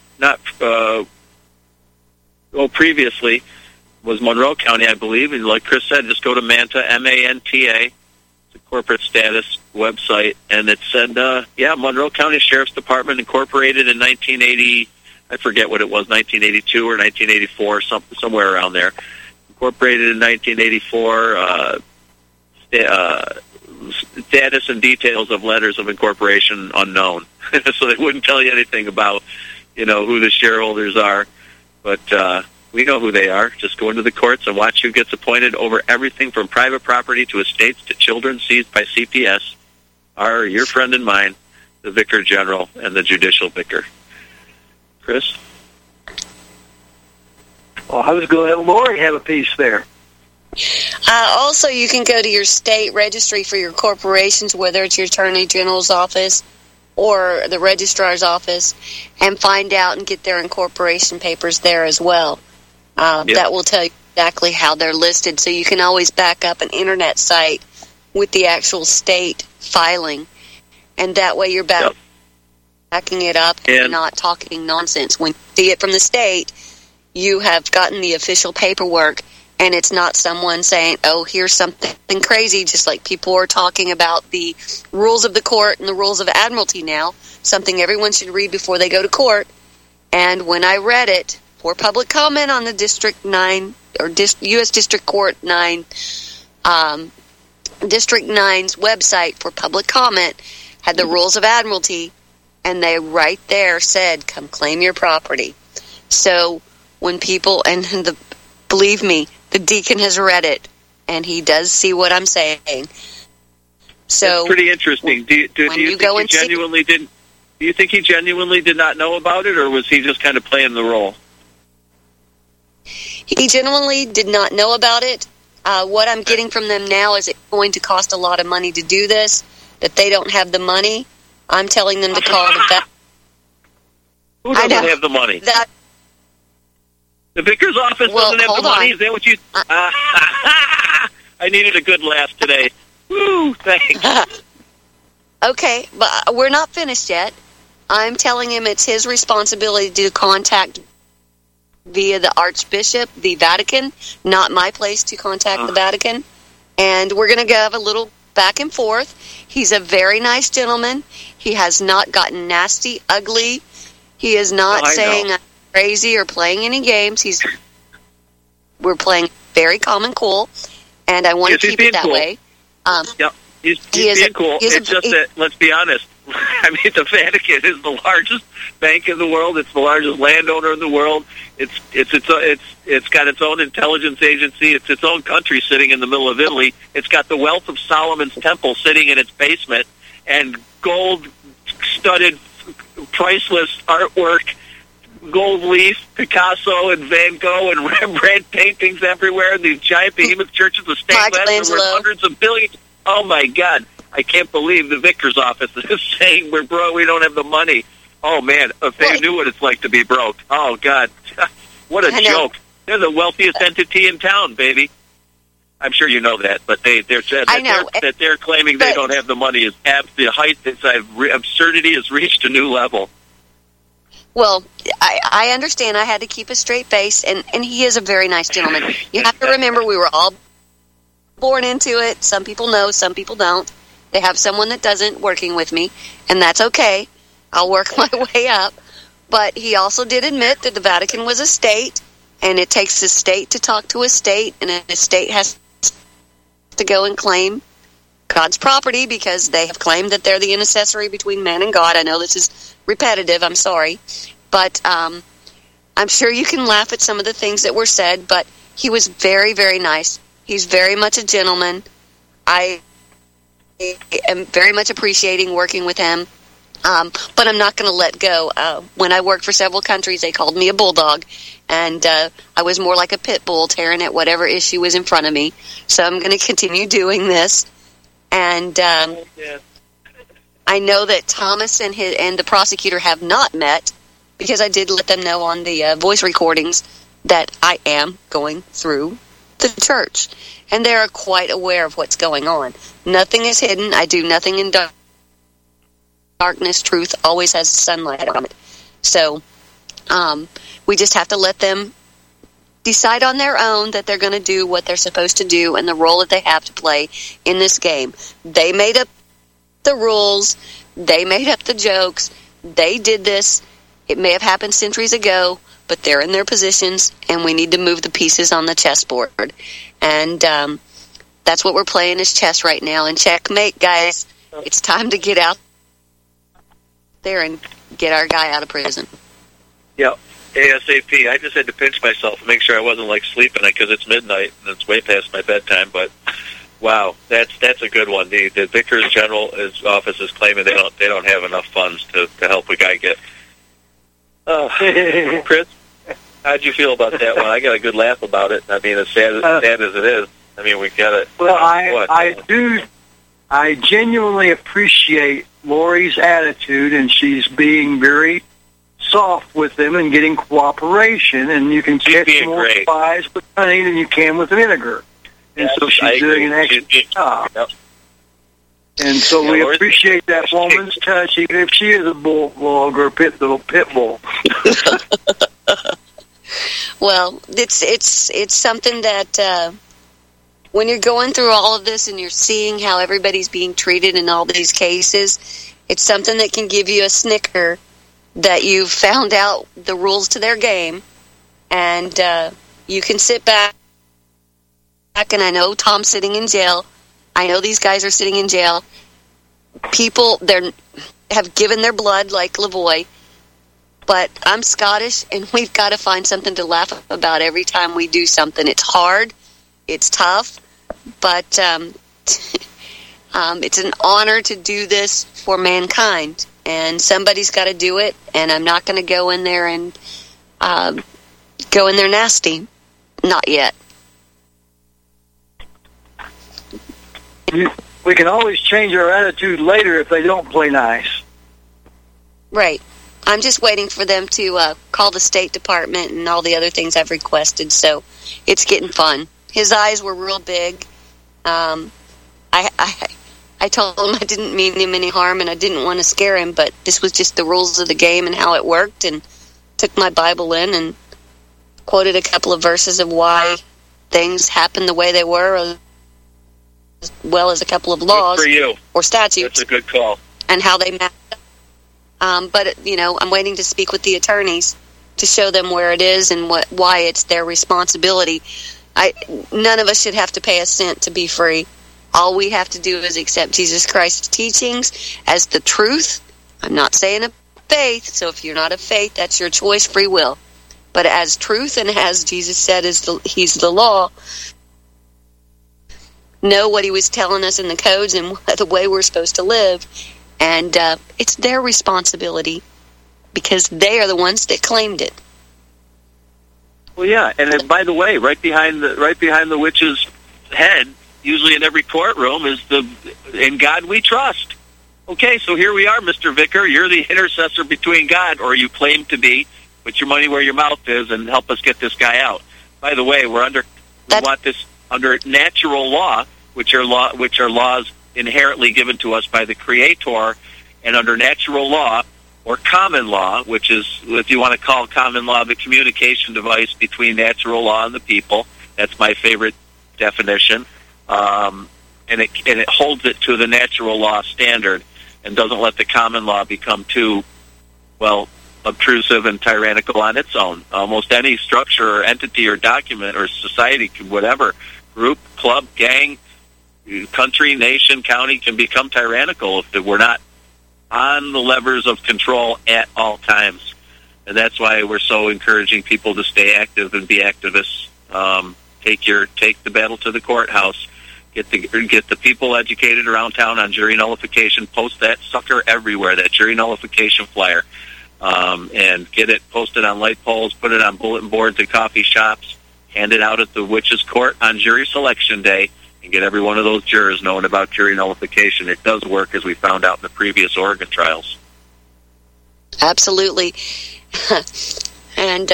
Previously was Monroe County, I believe. And like Chris said, just go to Manta, MANTA. It's a corporate status website, and it said, Monroe County Sheriff's Department incorporated in 1980. I forget what it was, 1982 or 1984, somewhere around there. Incorporated in 1984. Status and details of letters of incorporation unknown. So they wouldn't tell you anything about, who the shareholders are. But we know who they are. Just go into the courts and watch who gets appointed over everything from private property to estates to children seized by CPS. Your friend and mine, the Vicar General and the Judicial Vicar. Chris? Well, I was going to let Lori have a piece there. Also, you can go to your state registry for your corporations, whether it's your Attorney General's office or the Registrar's office, and find out and get their incorporation papers there as well. That will tell you exactly how they're listed, so you can always back up an internet site with the actual state filing, and that way you're backing it up and not talking nonsense. When you see it from the state, you have gotten the official paperwork, and it's not someone saying, oh, here's something crazy, just like people are talking about the rules of the court and the rules of admiralty now, something everyone should read before they go to court. And when I read it, for public comment on the District 9, or U.S. District Court 9, District 9's website for public comment, had the rules of admiralty, and they right there said, come claim your property. So when people, believe me, the deacon has read it, and he does see what I'm saying. So it's pretty interesting. Do you think he genuinely did not know about it, or was he just kind of playing the role? He genuinely did not know about it. What I'm getting from them now is it's going to cost a lot of money to do this, that they don't have the money. I'm telling them to call the Who doesn't have the money? The vicar's office doesn't have the money? Is that what you... I needed a good laugh today. Woo, thanks. Okay, but we're not finished yet. I'm telling him it's his responsibility to contact via the Archbishop, the Vatican, not my place to contact the Vatican. And we're going to have a little back and forth. He's a very nice gentleman. He has not gotten nasty, ugly. He is not saying I'm crazy or playing any games. We're playing very calm and cool, and I want to keep it that way. He's being cool. It's just that, let's be honest, I mean, the Vatican is the largest bank in the world. It's the largest landowner in the world. It's got its own intelligence agency. It's its own country sitting in the middle of Italy. It's got the wealth of Solomon's Temple sitting in its basement, and gold-studded, priceless artwork, gold leaf, Picasso and Van Gogh and Rembrandt paintings everywhere. These giant behemoth churches of stained glass are worth hundreds of billions. Oh my God! I can't believe the Vickers office is saying we're broke. We don't have the money. Oh, man, if they knew what it's like to be broke. Oh, God. What a joke. They're the wealthiest entity in town, baby. I'm sure you know that, but they're claiming they don't have the money is the height. Absurdity has reached a new level. Well, I understand. I had to keep a straight face, and he is a very nice gentleman. You have to remember we were all born into it. Some people know, some people don't. They have someone that doesn't working with me, and that's okay. I'll work my way up. But he also did admit that the Vatican was a state, and it takes a state to talk to a state, and a state has to go and claim God's property because they have claimed that they're the intercessory between man and God. I know this is repetitive, I'm sorry. But I'm sure you can laugh at some of the things that were said, but he was very, very nice. He's very much a gentleman. I am very much appreciating working with him. But I'm not going to let go. When I worked for several countries, they called me a bulldog, and I was more like a pit bull tearing at whatever issue was in front of me. So I'm going to continue doing this. And I know that Thomas and the prosecutor have not met because I did let them know on the voice recordings that I am going through the church. And they are quite aware of what's going on. Nothing is hidden. I do nothing in darkness. Truth always has sunlight on it. So we just have to let them decide on their own that they're going to do what they're supposed to do and the role that they have to play in this game. They made up the rules. They made up the jokes. They did this. It may have happened centuries ago, but they're in their positions, and we need to move the pieces on the chessboard. And that's what we're playing is chess right now. And checkmate, guys. It's time to get out there and get our guy out of prison. Yeah, ASAP. I just had to pinch myself and make sure I wasn't like sleeping because it's midnight and it's way past my bedtime. But wow, that's a good one. The Vickers General's office is claiming they don't have enough funds to help a guy get. Chris, how'd you feel about that one? I got a good laugh about it. I mean, as sad as it is. I mean, we got it. Well, I do. I genuinely appreciate Lori's attitude, and she's being very soft with them and getting cooperation, and you can catch more spies with honey than you can with vinegar. And so she's doing an excellent job. Yep. And so we appreciate that woman's touch, even if she is a bulldog or a pit bull. Well, it's something that when you're going through all of this and you're seeing how everybody's being treated in all these cases, it's something that can give you a snicker that you've found out the rules to their game, and you can sit back. And I know Tom's sitting in jail. I know these guys are sitting in jail. People have given their blood like Lavoie, but I'm Scottish, and we've got to find something to laugh about every time we do something. It's hard, it's tough, but it's an honor to do this for mankind, and somebody's got to do it, and I'm not going to go in there and go in there nasty. Not yet. We can always change our attitude later if they don't play nice. Right. I'm just waiting for them to call the State Department and all the other things I've requested, so it's getting fun. His eyes were real big. I told him I didn't mean him any harm and I didn't want to scare him, but this was just the rules of the game and how it worked, and took my Bible in and quoted a couple of verses of why things happened the way they were, as well as a couple of laws or statutes. That's a good call. And how they match up. But, I'm waiting to speak with the attorneys to show them where it is and why it's their responsibility. None of us should have to pay a cent to be free. All we have to do is accept Jesus Christ's teachings as the truth. I'm not saying a faith, so if you're not of faith, that's your choice, free will. But as truth and as Jesus said he's the law, know what he was telling us in the codes and the way we're supposed to live. And it's their responsibility because they are the ones that claimed it. Well, yeah, and by the way, right behind the witch's head usually in every courtroom, is in God we trust. Okay, so here we are, Mr. Vicar. You're the intercessor between God, or you claim to be. Put your money where your mouth is and help us get this guy out. By the way, we want this under natural law, which are laws inherently given to us by the Creator, and under natural law or common law, which is, if you want to call common law, the communication device between natural law and the people. That's my favorite definition, and it holds it to the natural law standard and doesn't let the common law become too obtrusive and tyrannical on its own. Almost any structure or entity or document or society, whatever, group, club, gang, country, nation, county, can become tyrannical if we're not on the levers of control at all times. And that's why we're so encouraging people to stay active and be activists. Take the battle to the courthouse. Get the people educated around town on jury nullification. Post that sucker everywhere, that jury nullification flyer. And get it posted on light poles, put it on bulletin boards at coffee shops, hand it out at the witches' court on jury selection day, and get every one of those jurors knowing about jury nullification. It does work, as we found out in the previous Oregon trials. Absolutely. And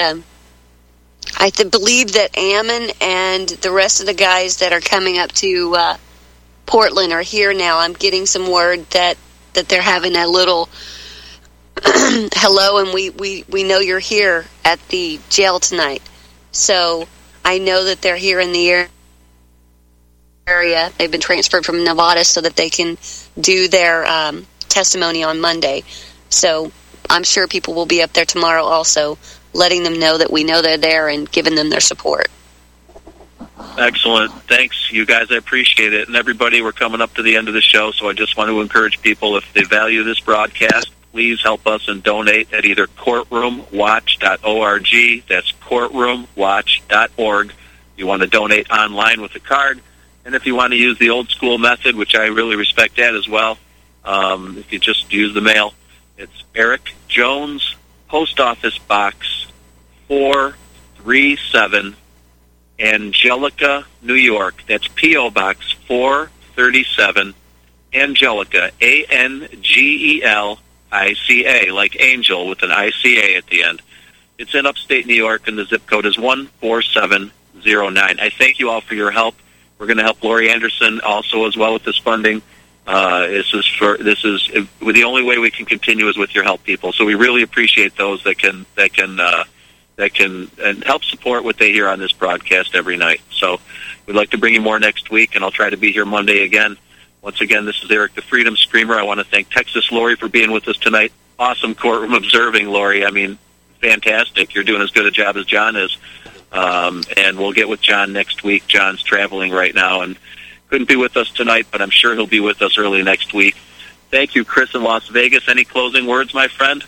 I believe that Ammon and the rest of the guys that are coming up to Portland are here now. I'm getting some word that they're having a little hello, and we know you're here at the jail tonight. So I know that they're here in the area. They've been transferred from Nevada so that they can do their testimony on Monday. So I'm sure people will be up there tomorrow also, letting them know that we know they're there and giving them their support. Excellent. Thanks, you guys. I appreciate it. And everybody, we're coming up to the end of the show, so I just want to encourage people, if they value this broadcast, please help us and donate at either courtroomwatch.org. That's courtroomwatch.org. You want to donate online with a card. And if you want to use the old school method, which I really respect that as well, if you just use the mail, it's Eric Jones, Post Office Box 437, Angelica, New York. That's P.O. Box 437, Angelica, Angelica, like angel with an ICA at the end. It's in upstate New York, and the zip code is 14709. I thank you all for your help. We're going to help Lori Anderson also as well with this funding. This is the only way we can continue is with your help, people. So we really appreciate those that can and help support what they hear on this broadcast every night. So we'd like to bring you more next week, and I'll try to be here Monday again. Once again, this is Eric the Freedom Screamer. I want to thank Texas Lori for being with us tonight. Awesome courtroom observing, Lori. I mean, fantastic. You're doing as good a job as John is. And we'll get with John next week. John's traveling right now and couldn't be with us tonight, but I'm sure he'll be with us early next week. Thank you, Chris in Las Vegas. Any closing words, my friend?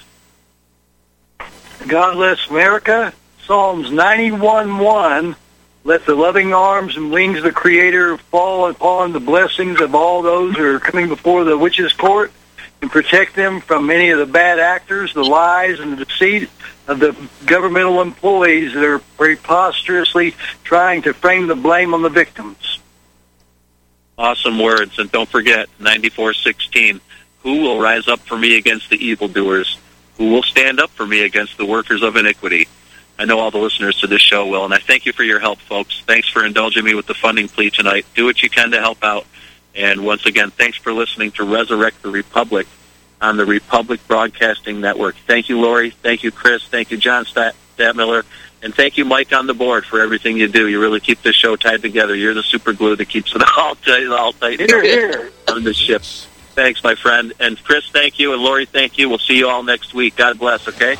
God bless America. Psalms 91:1. Let the loving arms and wings of the Creator fall upon the blessings of all those who are coming before the witches' court, and protect them from any of the bad actors, the lies, and the deceit of the governmental employees that are preposterously trying to frame the blame on the victims. Awesome words. And don't forget, 94:16, who will rise up for me against the evildoers? Who will stand up for me against the workers of iniquity? I know all the listeners to this show will, and I thank you for your help, folks. Thanks for indulging me with the funding plea tonight. Do what you can to help out. And once again, thanks for listening to Resurrect the Republic on the Republic Broadcasting Network. Thank you, Lori. Thank you, Chris. Thank you, John Stadtmiller. And thank you, Mike, on the board for everything you do. You really keep this show tied together. You're the super glue that keeps it all tight here on the ship. Thanks, my friend. And Chris, thank you. And Lori, thank you. We'll see you all next week. God bless, okay?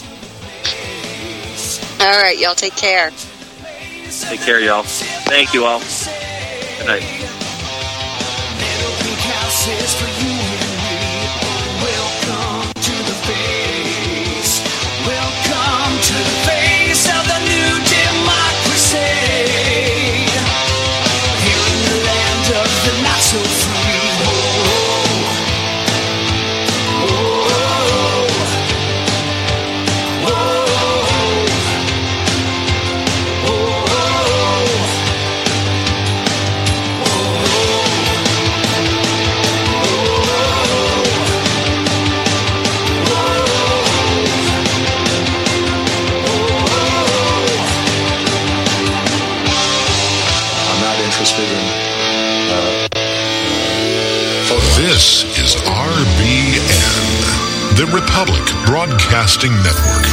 All right, y'all take care. Take care, y'all. Thank you all. Good night. Welcome to the face. Welcome to the face of the new democracy. Here in the land of the not so free. The Republic Broadcasting Network.